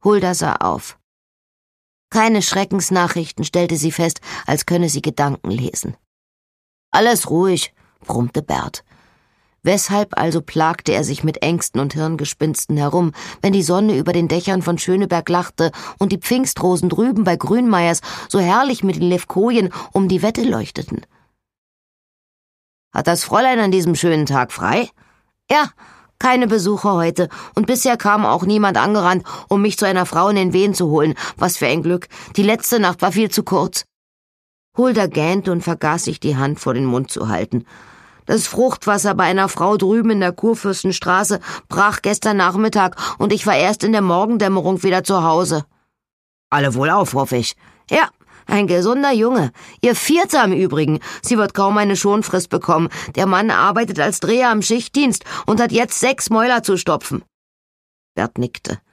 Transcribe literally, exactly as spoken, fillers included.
Hulda sah auf. Keine Schreckensnachrichten, stellte sie fest, als könne sie Gedanken lesen. »Alles ruhig«, brummte Bert. Weshalb also plagte er sich mit Ängsten und Hirngespinsten herum, wenn die Sonne über den Dächern von Schöneberg lachte und die Pfingstrosen drüben bei Grünmeiers so herrlich mit den Levkojen um die Wette leuchteten? »Hat das Fräulein an diesem schönen Tag frei?« »Ja, keine Besucher heute, und bisher kam auch niemand angerannt, um mich zu einer Frau in den Wehen zu holen. Was für ein Glück, die letzte Nacht war viel zu kurz.« Hulda gähnte und vergaß sich die Hand vor den Mund zu halten. »Das Fruchtwasser bei einer Frau drüben in der Kurfürstenstraße brach gestern Nachmittag, und ich war erst in der Morgendämmerung wieder zu Hause.« »Alle wohlauf, hoffe ich.« »Ja, ein gesunder Junge. Ihr Vierter im Übrigen. Sie wird kaum eine Schonfrist bekommen. Der Mann arbeitet als Dreher am Schichtdienst und hat jetzt sechs Mäuler zu stopfen.« Bert nickte.